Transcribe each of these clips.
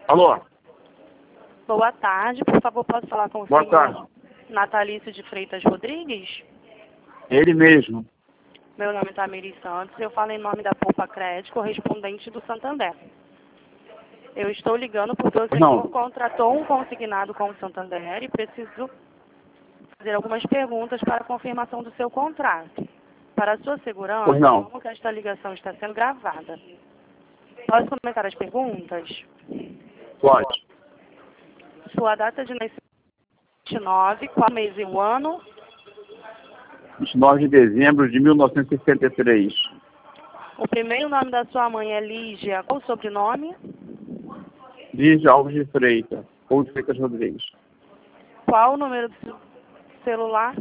Alô? Boa tarde, por favor, posso falar com o Boa senhor tarde. Natalício de Freitas Rodrigues? Ele mesmo. Meu nome é Tamiri Santos, eu falo em nome da Poupa Crédito, correspondente do Santander. Eu estou ligando porque o senhor contratou um consignado com o Santander e preciso fazer algumas perguntas para a confirmação do seu contrato. Para a sua segurança, Pois não. informo que esta ligação está sendo gravada. Posso começar as perguntas? Pode. Sua data de nascimento é 29, qual mês e o ano? 29 de dezembro de 1963. O primeiro nome da sua mãe é Lígia, qual o sobrenome? Lígia Alves de Freitas. Ou de Freitas Rodrigues. Qual o número do seu celular?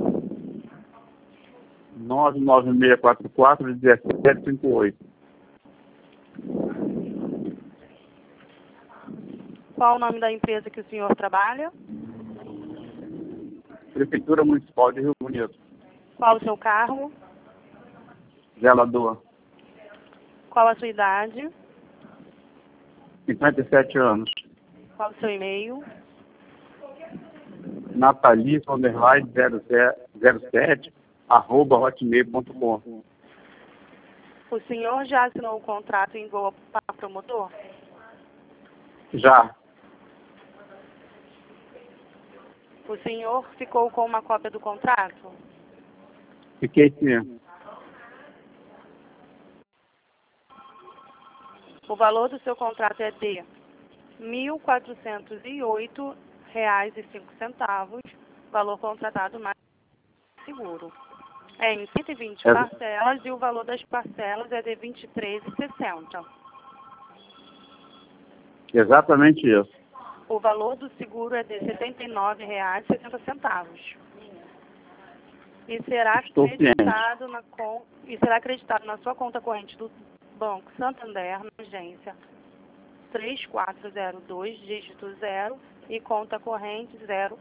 99644-1758. Qual o nome da empresa que o senhor trabalha? Prefeitura Municipal de Rio Bonito. Qual o seu cargo? Zelador. Qual a sua idade? 57 anos. Qual o seu e-mail? Natalice_07 O senhor já assinou o contrato em Goa para promotor? Já. O senhor ficou com uma cópia do contrato? Fiquei sim. O valor do seu contrato é de R$ 1.408,05, valor contratado mais seguro. É em 120 parcelas e o valor das parcelas é de R$ 23,60. Exatamente isso. O valor do seguro é de R$ 79,60. E será acreditado na sua conta corrente do Banco Santander, na agência 3402, dígito 0, e conta corrente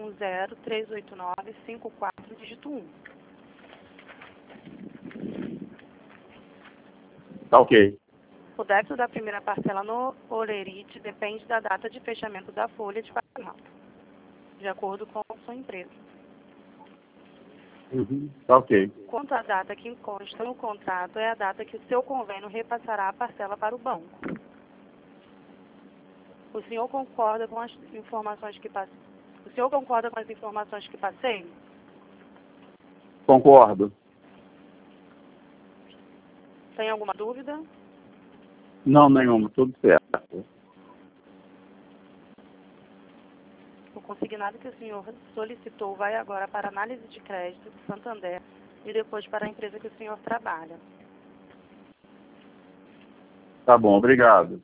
01038954, dígito 1. Tá ok. O débito da primeira parcela no Olerite depende da data de fechamento da folha de pagamento, de acordo com a sua empresa. Tá ok. Quanto à data que consta no contrato, é a data que o seu convênio repassará a parcela para o banco. O senhor concorda com as informações que passei? O senhor concorda com as informações que passei? Concordo. Tem alguma dúvida? Não, nenhuma. Tudo certo. O consignado que o senhor solicitou vai agora para análise de crédito do Santander e depois para a empresa que o senhor trabalha. Tá bom, obrigado.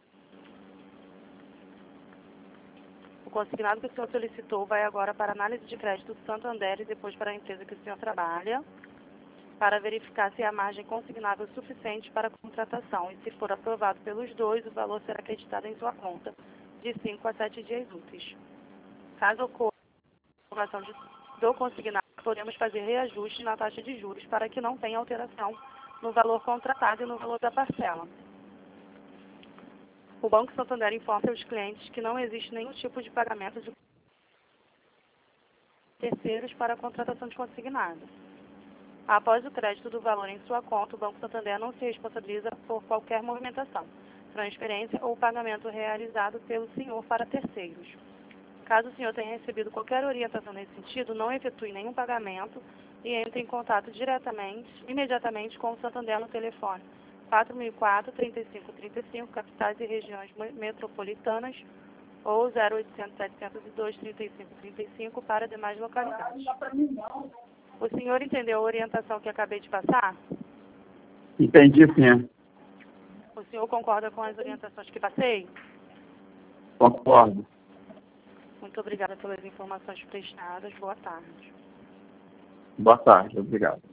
O consignado que o senhor solicitou vai agora para análise de crédito do Santander e depois para a empresa que o senhor trabalha, para verificar se há margem consignável suficiente para a contratação. E se for aprovado pelos dois, o valor será acreditado em sua conta de 5 a 7 dias úteis. Caso ocorra a aprovação do consignado, podemos fazer reajuste na taxa de juros para que não tenha alteração no valor contratado e no valor da parcela. O Banco Santander informa seus clientes que não existe nenhum tipo de pagamento de terceiros para a contratação de consignado. Após o crédito do valor em sua conta, o Banco Santander não se responsabiliza por qualquer movimentação, transferência ou pagamento realizado pelo senhor para terceiros. Caso o senhor tenha recebido qualquer orientação nesse sentido, não efetue nenhum pagamento e entre em contato imediatamente com o Santander no telefone 4004-3535, capitais e regiões metropolitanas, ou 0800-702-3535 para demais localidades. O senhor entendeu a orientação que acabei de passar? Entendi, sim. O senhor concorda com as orientações que passei? Concordo. Muito obrigada pelas informações prestadas. Boa tarde. Boa tarde, obrigado.